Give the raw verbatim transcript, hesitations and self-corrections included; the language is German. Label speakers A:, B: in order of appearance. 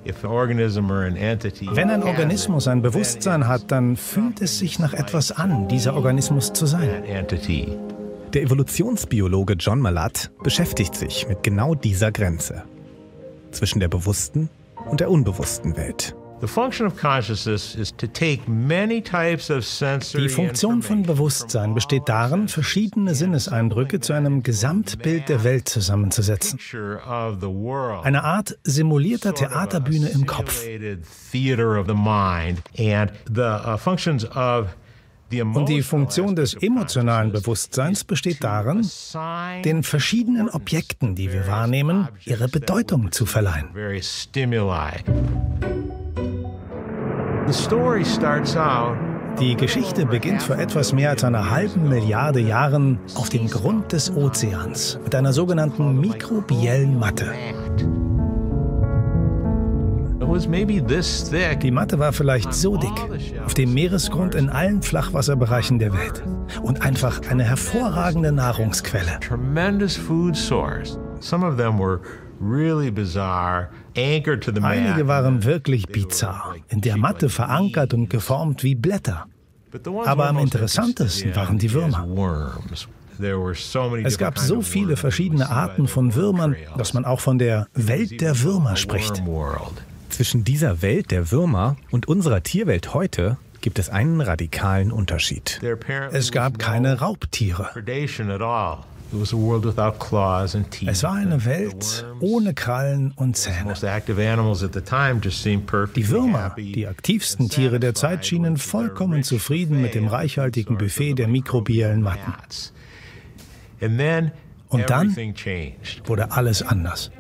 A: Wenn ein Organismus ein Bewusstsein hat, dann fühlt es sich nach etwas an, dieser Organismus zu sein.
B: Der Evolutionsbiologe John Malat beschäftigt sich mit genau dieser Grenze zwischen der bewussten und der unbewussten Welt.
A: Die Funktion von Bewusstsein besteht darin, verschiedene Sinneseindrücke zu einem Gesamtbild der Welt zusammenzusetzen. Eine Art simulierter Theaterbühne im Kopf. Und die Funktion des emotionalen Bewusstseins besteht darin, den verschiedenen Objekten, die wir wahrnehmen, ihre Bedeutung zu verleihen. Die Geschichte beginnt vor etwas mehr als einer halben Milliarde Jahren auf dem Grund des Ozeans mit einer sogenannten mikrobiellen Matte. Die Matte war vielleicht so dick, auf dem Meeresgrund in allen Flachwasserbereichen der Welt und einfach eine hervorragende Nahrungsquelle. Einige waren wirklich bizarr, in der Matte verankert und geformt wie Blätter. Aber am interessantesten waren die Würmer. Es gab so viele verschiedene Arten von Würmern, dass man auch von der Welt der Würmer spricht.
B: Zwischen dieser Welt der Würmer und unserer Tierwelt heute gibt es einen radikalen Unterschied.
A: Es gab keine Raubtiere. Es war eine Welt ohne Krallen und Zähne. Die Würmer, die aktivsten Tiere der Zeit, schienen vollkommen zufrieden mit dem reichhaltigen Buffet der mikrobiellen Matten. Und dann wurde alles anders.